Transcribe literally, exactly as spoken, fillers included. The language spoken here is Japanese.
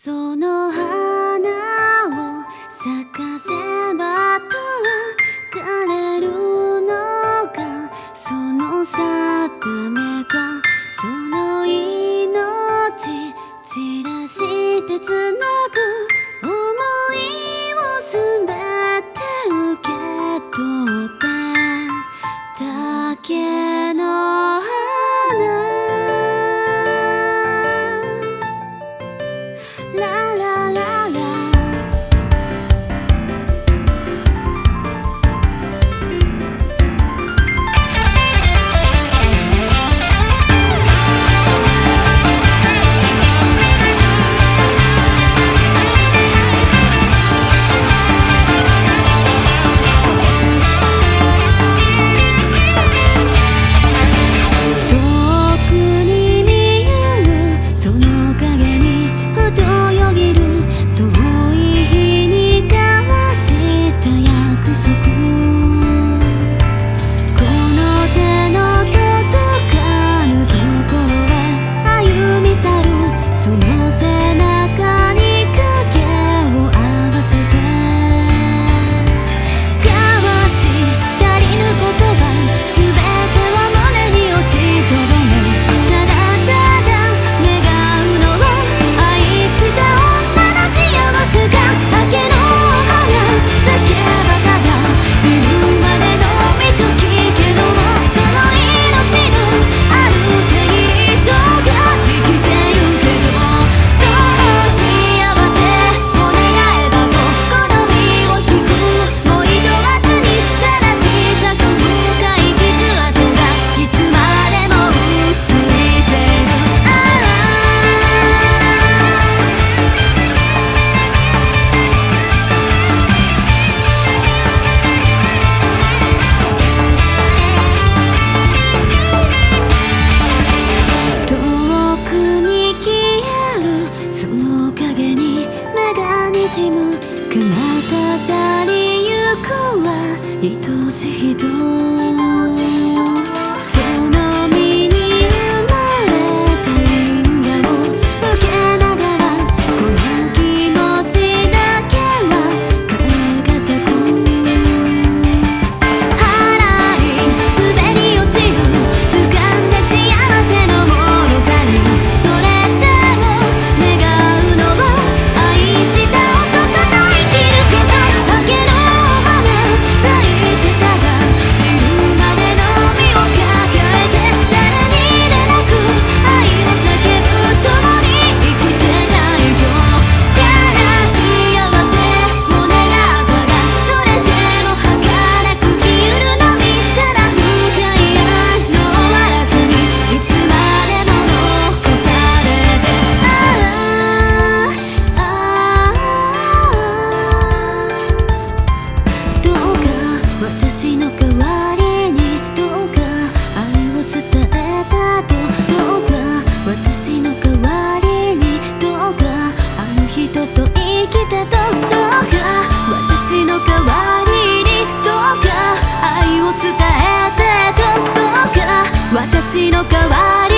その花を咲かせばと別れるのがその定めがその命散らしてつなぐ想いをすべて受け取っただけの花ララララ彼方去りゆくは愛しい人その身に生まれた因果を受けながらこの気持ちだけは変えがたく払い滑り落ちる掴んで幸せのもろさにそれでも願うのは愛した私の代わりにどうか愛を伝えたとどうか私の代わりにどうかあの人と生きてとどうか私の代わりにどうか愛を伝えてとどうか私の代わり